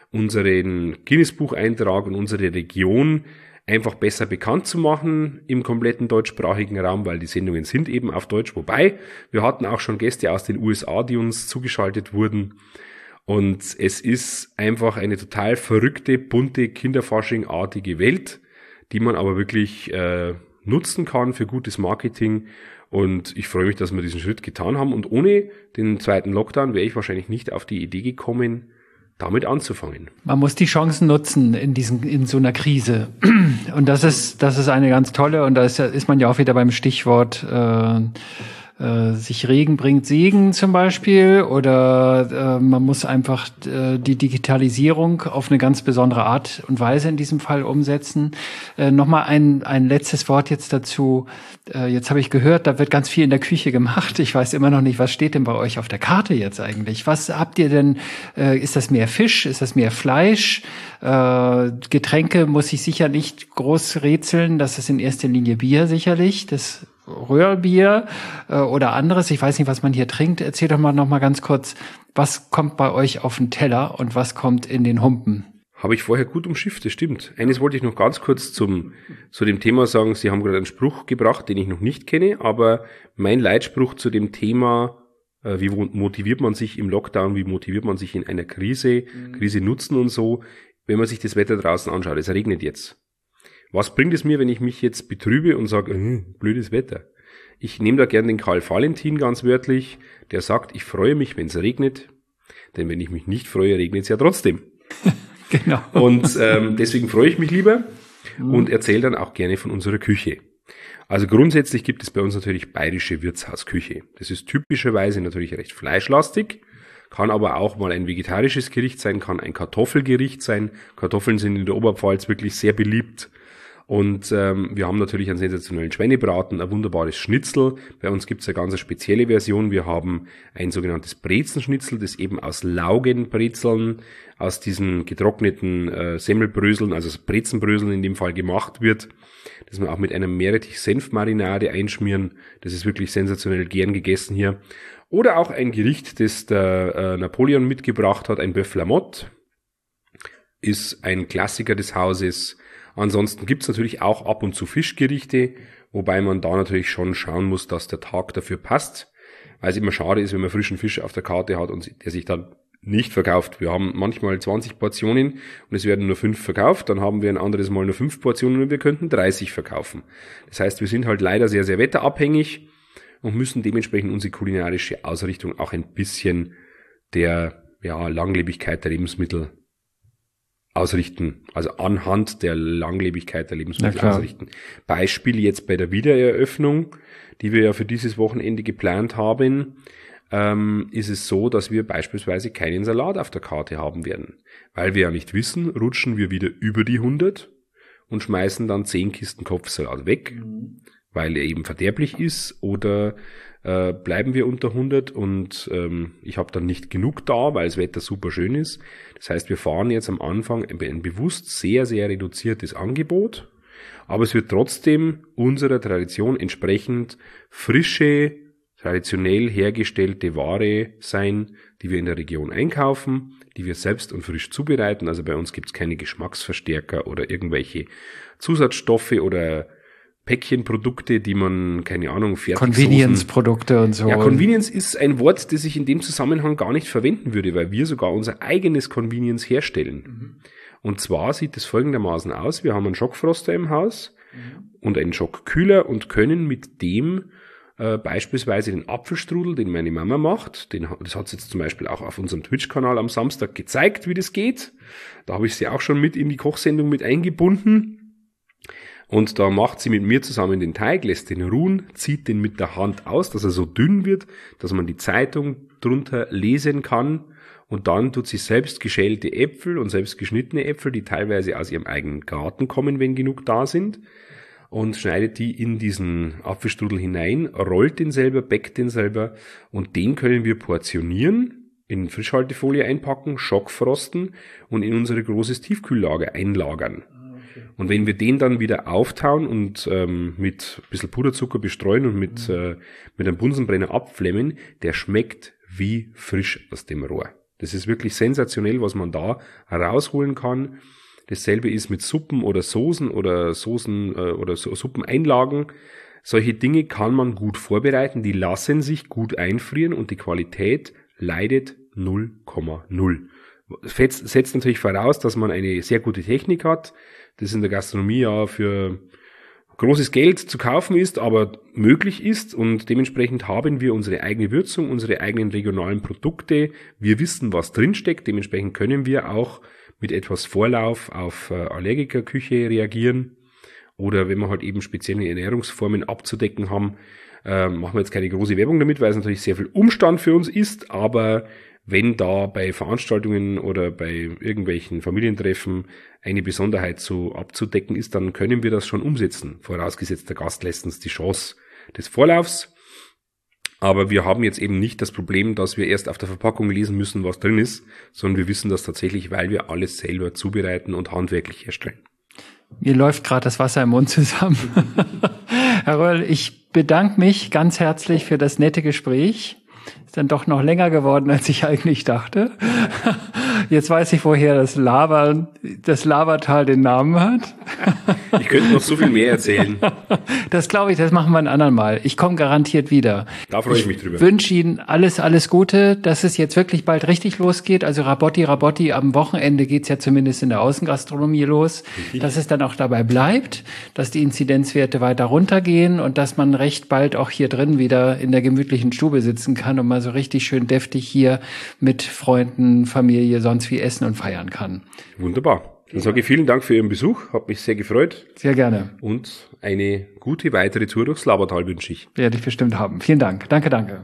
unseren Guinness-Bucheintrag und unsere Region einfach besser bekannt zu machen im kompletten deutschsprachigen Raum, weil die Sendungen sind eben auf Deutsch. Wobei, wir hatten auch schon Gäste aus den U S A, die uns zugeschaltet wurden. Und es ist einfach eine total verrückte, bunte, Kinderfasching-artige Welt, die man aber wirklich äh, nutzen kann für gutes Marketing. Und ich freue mich, dass wir diesen Schritt getan haben. Und ohne den zweiten Lockdown wäre ich wahrscheinlich nicht auf die Idee gekommen, damit anzufangen. Man muss die Chancen nutzen in diesen, in so einer Krise. Und das ist, das ist eine ganz tolle, und da ist, ist man ja auch wieder beim Stichwort, äh, äh, sich Regen bringt Segen zum Beispiel, oder äh, man muss einfach äh, die Digitalisierung auf eine ganz besondere Art und Weise in diesem Fall umsetzen. Äh, Nochmal ein, ein letztes Wort jetzt dazu. Äh, jetzt habe ich gehört, da wird ganz viel in der Küche gemacht. Ich weiß immer noch nicht, was steht denn bei euch auf der Karte jetzt eigentlich? Was habt ihr denn? Äh, ist das mehr Fisch? Ist das mehr Fleisch? Äh, Getränke muss ich sicher nicht groß rätseln. Das ist in erster Linie Bier sicherlich. Das Röhrbier äh, oder anderes. Ich weiß nicht, was man hier trinkt. Erzähl doch mal noch mal ganz kurz, was kommt bei euch auf den Teller und was kommt in den Humpen? Habe ich vorher gut umschifft, das stimmt. Eines wollte ich noch ganz kurz zum zu dem Thema sagen. Sie haben gerade einen Spruch gebracht, den ich noch nicht kenne, aber mein Leitspruch zu dem Thema, äh, wie motiviert man sich im Lockdown, wie motiviert man sich in einer Krise, mhm. Krise nutzen und so, wenn man sich das Wetter draußen anschaut. Es regnet jetzt. Was bringt es mir, wenn ich mich jetzt betrübe und sage, äh, blödes Wetter? Ich nehme da gern den Karl Valentin ganz wörtlich, der sagt, ich freue mich, wenn es regnet, denn wenn ich mich nicht freue, regnet es ja trotzdem. Genau. Und ähm, deswegen freue ich mich lieber mhm. und erzähle dann auch gerne von unserer Küche. Also grundsätzlich gibt es bei uns natürlich bayerische Wirtshausküche. Das ist typischerweise natürlich recht fleischlastig, kann aber auch mal ein vegetarisches Gericht sein, kann ein Kartoffelgericht sein. Kartoffeln sind in der Oberpfalz wirklich sehr beliebt. Und ähm, wir haben natürlich einen sensationellen Schweinebraten, ein wunderbares Schnitzel. Bei uns gibt es eine ganz spezielle Version. Wir haben ein sogenanntes Brezenschnitzel, das eben aus Laugenbrezeln, aus diesen getrockneten äh, Semmelbröseln, also Brezenbröseln in dem Fall gemacht wird, das wir auch mit einer Meerrettich-Senfmarinade einschmieren. Das ist wirklich sensationell gern gegessen hier. Oder auch ein Gericht, das der äh, Napoleon mitgebracht hat, ein Bœuf la Motte, ist ein Klassiker des Hauses. Ansonsten gibt's natürlich auch ab und zu Fischgerichte, wobei man da natürlich schon schauen muss, dass der Tag dafür passt, weil es immer schade ist, wenn man frischen Fisch auf der Karte hat und der sich dann nicht verkauft. Wir haben manchmal zwanzig Portionen und es werden nur fünf verkauft, dann haben wir ein anderes Mal nur fünf Portionen und wir könnten dreißig verkaufen. Das heißt, wir sind halt leider sehr, sehr wetterabhängig und müssen dementsprechend unsere kulinarische Ausrichtung auch ein bisschen der ja, Langlebigkeit der Lebensmittel ausrichten, also anhand der Langlebigkeit der Lebensmittel ausrichten. Beispiel jetzt bei der Wiedereröffnung, die wir ja für dieses Wochenende geplant haben, ähm, ist es so, dass wir beispielsweise keinen Salat auf der Karte haben werden. Weil wir ja nicht wissen, rutschen wir wieder über die hundert und schmeißen dann zehn Kisten Kopfsalat weg, mhm. weil er eben verderblich ist, oder äh, bleiben wir unter hundert und ähm, ich habe dann nicht genug da, weil das Wetter super schön ist. Das heißt, wir fahren jetzt am Anfang ein, ein bewusst sehr, sehr reduziertes Angebot, aber es wird trotzdem unserer Tradition entsprechend frische, traditionell hergestellte Ware sein, die wir in der Region einkaufen, die wir selbst und frisch zubereiten. Also bei uns gibt es keine Geschmacksverstärker oder irgendwelche Zusatzstoffe oder Päckchenprodukte, die man, keine Ahnung, fertig Convenience-Produkte und so. Ja, Convenience ist ein Wort, das ich in dem Zusammenhang gar nicht verwenden würde, weil wir sogar unser eigenes Convenience herstellen. Mhm. Und zwar sieht es folgendermaßen aus: Wir haben einen Schockfroster im Haus mhm. und einen Schockkühler und können mit dem äh, beispielsweise den Apfelstrudel, den meine Mama macht, den, das hat sie jetzt zum Beispiel auch auf unserem Twitch-Kanal am Samstag gezeigt, wie das geht. Da habe ich sie auch schon mit in die Kochsendung mit eingebunden. Und da macht sie mit mir zusammen den Teig, lässt den ruhen, zieht den mit der Hand aus, dass er so dünn wird, dass man die Zeitung drunter lesen kann. Und dann tut sie selbst geschälte Äpfel und selbst geschnittene Äpfel, die teilweise aus ihrem eigenen Garten kommen, wenn genug da sind, und schneidet die in diesen Apfelstrudel hinein, rollt den selber, backt den selber, und den können wir portionieren, in Frischhaltefolie einpacken, schockfrosten und in unsere großes Tiefkühllager einlagern. Und wenn wir den dann wieder auftauen und ähm, mit ein bisschen Puderzucker bestreuen und mit, mhm. äh, mit einem Bunsenbrenner abflemmen, der schmeckt wie frisch aus dem Rohr. Das ist wirklich sensationell, was man da rausholen kann. Dasselbe ist mit Suppen oder Soßen oder Soßen äh, oder so, Suppeneinlagen. Solche Dinge kann man gut vorbereiten, die lassen sich gut einfrieren und die Qualität leidet null Komma null. Setzt, setzt natürlich voraus, dass man eine sehr gute Technik hat, das in der Gastronomie ja für großes Geld zu kaufen ist, aber möglich ist, und dementsprechend haben wir unsere eigene Würzung, unsere eigenen regionalen Produkte. Wir wissen, was drinsteckt, dementsprechend können wir auch mit etwas Vorlauf auf äh, Allergikerküche reagieren, oder wenn wir halt eben spezielle Ernährungsformen abzudecken haben, äh, machen wir jetzt keine große Werbung damit, weil es natürlich sehr viel Umstand für uns ist, aber wenn da bei Veranstaltungen oder bei irgendwelchen Familientreffen eine Besonderheit so abzudecken ist, dann können wir das schon umsetzen. Vorausgesetzt, der Gast lässt uns die Chance des Vorlaufs. Aber wir haben jetzt eben nicht das Problem, dass wir erst auf der Verpackung lesen müssen, was drin ist, sondern wir wissen das tatsächlich, weil wir alles selber zubereiten und handwerklich herstellen. Mir läuft gerade das Wasser im Mund zusammen. Herr Röhrl, ich bedanke mich ganz herzlich für das nette Gespräch. Ist dann doch noch länger geworden, als ich eigentlich dachte. Jetzt weiß ich, woher das Lava, das Lavatal den Namen hat. Ich könnte noch so viel mehr erzählen. Das glaube ich, das machen wir ein andermal. Ich komme garantiert wieder. Da freue ich mich drüber. Ich wünsche Ihnen alles, alles Gute, dass es jetzt wirklich bald richtig losgeht. Also Rabotti, Rabotti, am Wochenende geht's ja zumindest in der Außengastronomie los. Richtig. Dass es dann auch dabei bleibt, dass die Inzidenzwerte weiter runtergehen und dass man recht bald auch hier drin wieder in der gemütlichen Stube sitzen kann und mal so richtig schön deftig hier mit Freunden, Familie, sonst wie essen und feiern kann. Wunderbar. Dann sage ich vielen Dank für Ihren Besuch, hat mich sehr gefreut. Sehr gerne. Und eine gute weitere Tour durchs Labertal wünsche ich. Werde ich bestimmt haben. Vielen Dank. Danke, danke.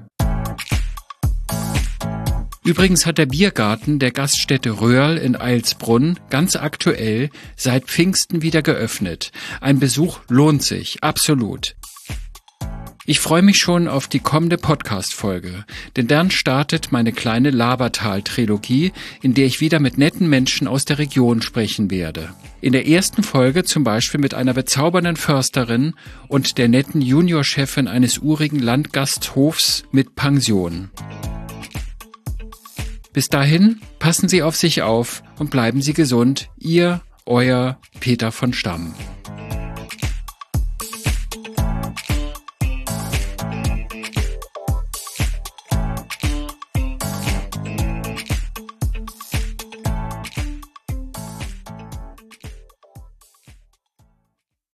Übrigens hat der Biergarten der Gaststätte Röhrl in Eilsbrunn ganz aktuell seit Pfingsten wieder geöffnet. Ein Besuch lohnt sich, absolut. Ich freue mich schon auf die kommende Podcast-Folge, denn dann startet meine kleine Labertal-Trilogie, in der ich wieder mit netten Menschen aus der Region sprechen werde. In der ersten Folge zum Beispiel mit einer bezaubernden Försterin und der netten Juniorchefin eines urigen Landgasthofs mit Pension. Bis dahin, passen Sie auf sich auf und bleiben Sie gesund. Ihr, euer Peter von Stamm.